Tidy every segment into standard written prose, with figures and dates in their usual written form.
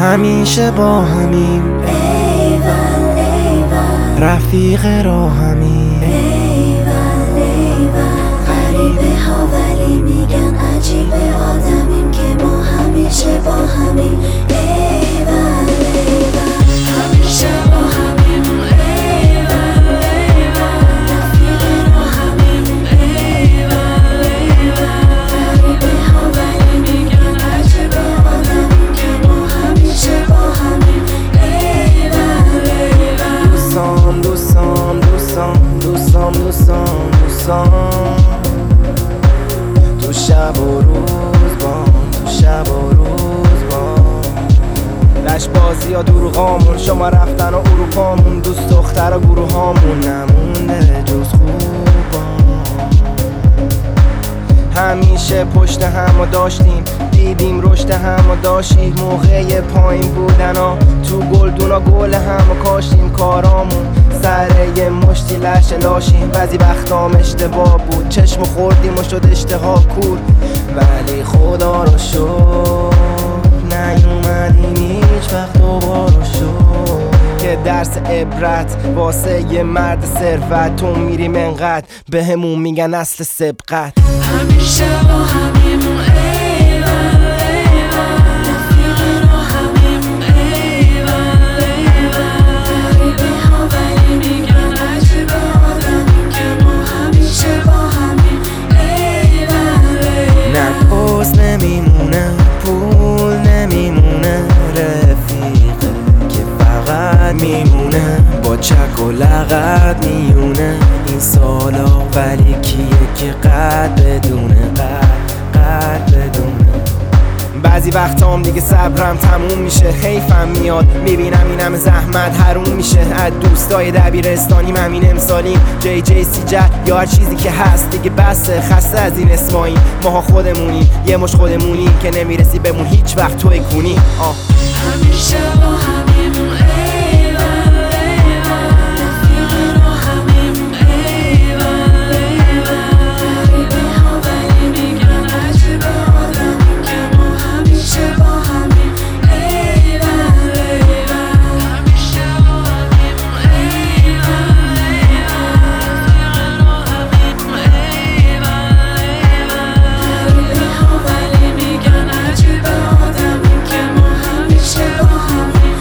همیشه با همیم، ایول ایول رفیق راهمیم، ایول ایول غریبه ها ولی میگن عجیبه آدمیم که ما همیشه با همیم، ایول ایول همیشه با همیم، ایول ایول رفیق راهمیم، ایول ایول غریبه ها ولی میگن عجیبه آدمیم که ما همیشه با همیم، ایول ایول دوستان دوستان دوستان دوستان دوستان دوستان، تو شب و روز بام، تو شب و روز بام، لش بازی یا دروغامون، شما رفتن و اروپامون، دوست دختر و گروه هامون نمونده جز خوبام. همیشه پشت هم و داشتیم، دیدیم رشد هم و داشتیم، موقع پایین بودن ها تو گلدونا گل هم و کاشتیم، کارامون سر یه مشتی لش لاشیم، بعضی وقتام اشتباه بود، چشم خوردیم و شد اشتها کور، ولی خدا رو شد نیومدیم هیچ وقت دوباره شد، که درس عبرت واسه یه مرد ثروت، تو میریم انقدر بهمون میگن اصل سبقت، همیشه با همیم، ایول ایول رفیق راهمیم، ایول ایول غریبه ها ولی میگن عجیبه آدمیم که ما همیشه با همیم، ایول ایول نه پوز نمیمونه، پول نمیمونه، رفیقه که فقط میمونه، با چک و لغت میونه این سالا، ولی کیه که قد بدونه، قد بدونه. بعضی وقتام دیگه صبرم تموم میشه، حیفم میاد میبینم این همه زحمت حروم میشه، از دوستای دبیرستانیم همین امسالیم، جی سی یا هر چیزی که هست دیگه بسه، خسته از این اسماییم، ماها خودمونیم، یه مش خودمونیم که نمیرسی بمون هیچ وقت توی کنی. همیشه با همیم، ایول ایول رفیق راهمیم، ایول ایول غریبه ها ولی میگن عجیبه آدمیم که ما همیشه با همیم، ایول ایول همیشه با همیم، ایول ایول رفیق راهمیم، ایول ایول غریبه ها ولی میگن عجیبه آدمیم که ما همیشه با همیم،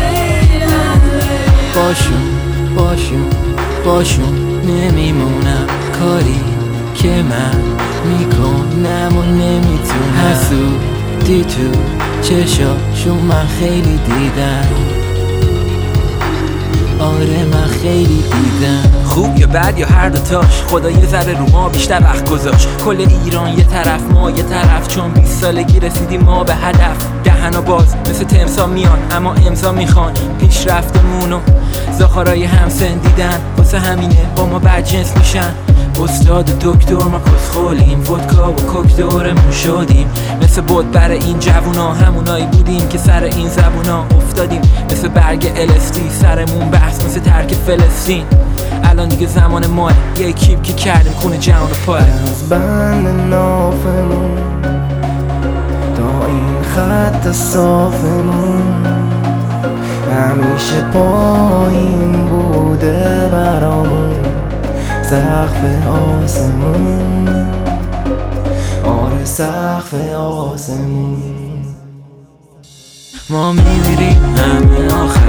باشون نمیمونم، کاری که من میکنم و نمیتونم، حسودی تو چشاشون من خیلی دیدم، آره من خیلی دیدم، خوب یا بد یا هر دوتاش، خدا یه ذره رو ما بیشتر وقت گذاشت، کل ایران یه طرف ما یه طرف، چون 20 سالگی رسیدیم ما به هدف، دهنا باز مثل تمسا میان اما امضا میخوان، پیشرفتمون و زاخارای همسن دیدن، واسه همینه با ما بدجنس میشن، استاد و دکتر ما کسخولیم، ودکا و کوک دورمون شدیم، مثل بود برای این جوونا همونایی بودیم که سر این زبونا افتادیم، مثل برگ LSD سرمون بحث مثل ترک فلسطین، الان دیگه زمان ماه یه کیپ که کردیم خونه جهان پاره، از بند نافمون تا این خط صافمون، همیشه پایین بوده برامون سقف آسمون، آره سقف آسمون، ما میمیریم همه آخر